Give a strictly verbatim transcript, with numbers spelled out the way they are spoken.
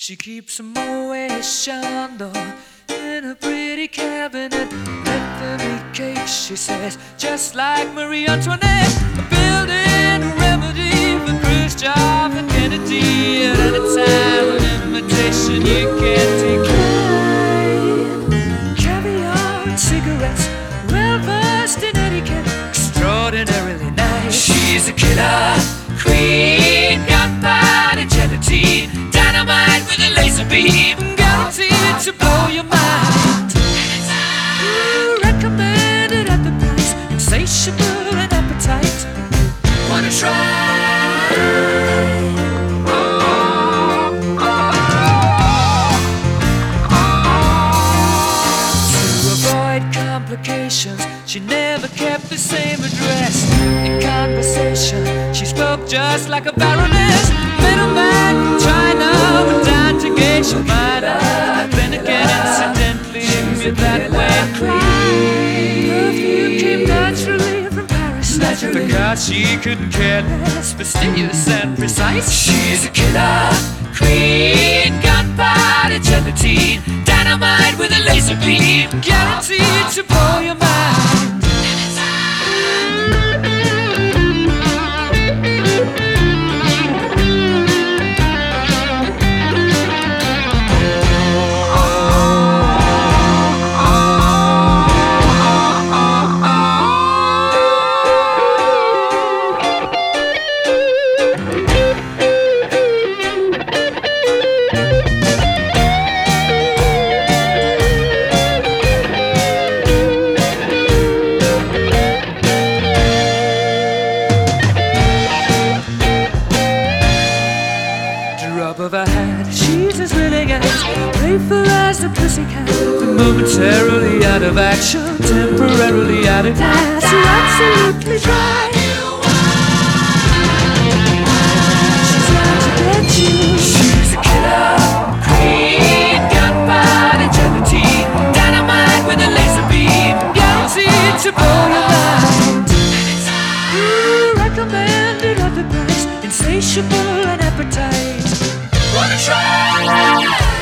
She keeps a Moet Chandon in a pretty cabinet. Anthony cake, she says, just like Marie Antoinette. A building remedy for Khrushchev and Kennedy. At any time, an invitation you can't decline. Caviar and cigarettes, well versed in etiquette, extraordinarily nice. She's a killer queen, gunpowder gelatine, dynamite with a laser beam, guaranteed to blow your mind. Ooh, recommended at the price, insatiable and appetite. Wanna try? Oh, oh, oh. To avoid complications, she never kept the same address. In conversation, she spoke just like a baroness. Middleman from China went down to gauge your mind. Then again, incidentally, me that way. Perfume came naturally from Paris, naturally, because she couldn't care less, fastidious and precise. She's a killer queen, gunpowder gelatine, dynamite with a laser beam, guaranteed to blow your mind. Of her hat, she's as willing as playful as the pussycat, but momentarily out of action, temporarily out of gas. You're absolutely dry. She's out to get you. She's a killer queen, gunpowder gelatine, dynamite with a laser beam, guaranteed to blow your mind. Ooh, recommended at the price, insatiable and appetite. Wanna try?